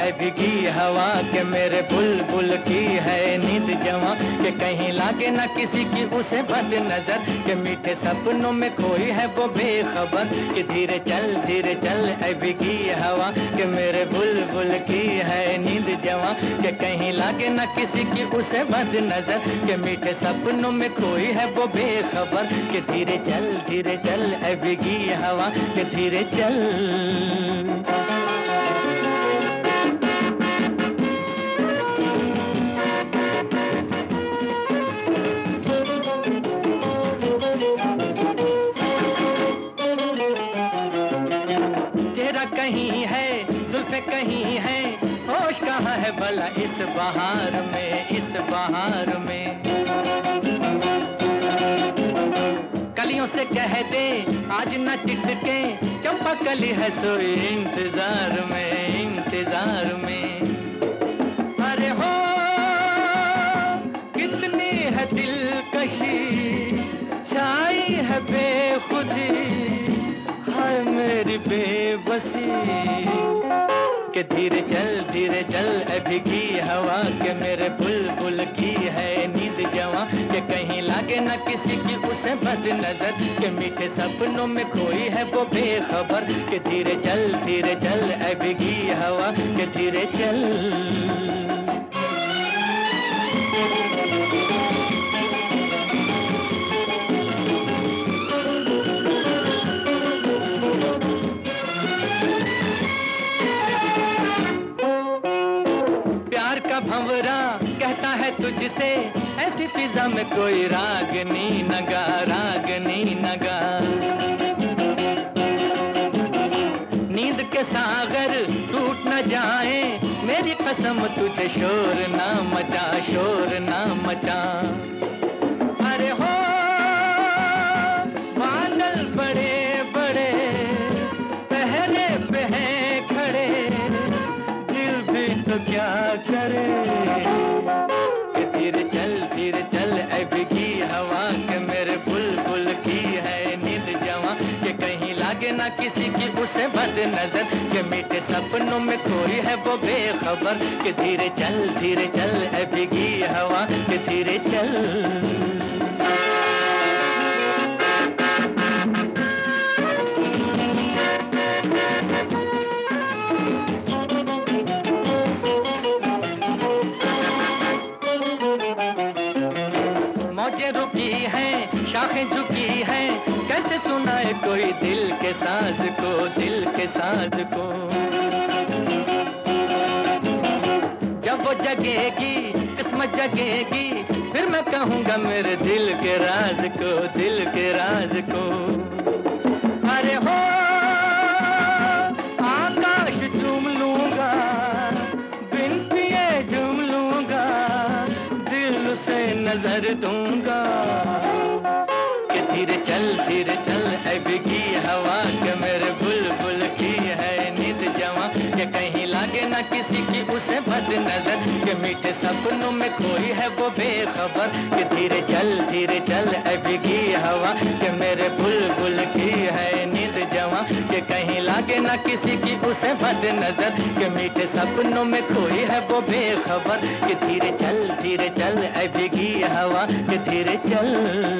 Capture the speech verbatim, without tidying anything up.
ऐ भीगी हवा के मेरे बुलबुल की है नींद जवां के कहीं लागे ना किसी की उसे बद नजर के मीठे सपनों में खोई है वो बेखबर कि धीरे चल धीरे चल ऐ भीगी हवा के मेरे बुलबुल की है नींद जवां के कहीं लागे ना किसी की उसे बद नजर के मीठे सपनों में खोई है वो बेखबर कि धीरे चल धीरे चल ऐ भीगी हवा के धीरे चल। चेहरा कहीं है जुल्फे कहीं है होश कहाँ है भला इस बहार में इस बहार में कलियों से कह दे आज न चिढ़के चंपा कली है सोई इंतजार में इंतजार में। अरे हो कितनी है दिलकशी छाई है बेखुदी हाय मेरी बेबसी के धीरे चल धीरे चल ऐ भीगी हवा के मेरे बुलबुल की है नींद जवां के कहीं लागे ना किसी की उसे बद नजर के मीठे सपनों में खोई है वो बेखबर के धीरे चल धीरे चल ऐ भीगी हवा के धीरे चल। भंवरा कहता है तुझसे ऐसी फिजा में कोई रागनी नगा रागनी नगा नींद के सागर टूट न जाए मेरी कसम तुझे शोर ना मचा शोर ना मचा। अरे हो बादल बड़े बड़े पहरे पे हैं खड़े दिल भी तो क्या करे कि धीरे चल धीरे चल ऐ भीगी हवा के मेरे बुलबुल की है नींद जवां कि कहीं लागे ना किसी की उसे बद नजर के मीठे सपनों में खोई है वो बेखबर कि धीरे चल धीरे चल ऐ भीगी हवा कि धीरे चल। रुकी है शाखें झुकी है कैसे सुनाए कोई दिल के साज को दिल के साज को जब वो जगेगी किस्मत जगेगी फिर मैं कहूँगा मेरे दिल के राज को दिल के राज को। अरे हो आकाश चूम लूंगा बिन पिए झूम लूंगा दिल से नजर दूंगा कि धीरे चल धीरे चल ऐ भीगी हवा के मेरे बुलबुल की है नींद जवां कि कहीं लागे ना किसी की उसे बद नजर के मीठे सपनों में खोई है वो बेखबर कि धीरे चल धीरे चल ऐ भीगी हवा के मेरे बुलबुल की है नींद जवां कि कहीं लागे ना किसी की उसे बद नजर के मीठे सपनों में खोई है वो बेखबर कि धीरे चल धीरे चल ऐ भीगी हवा कि धीरे चल।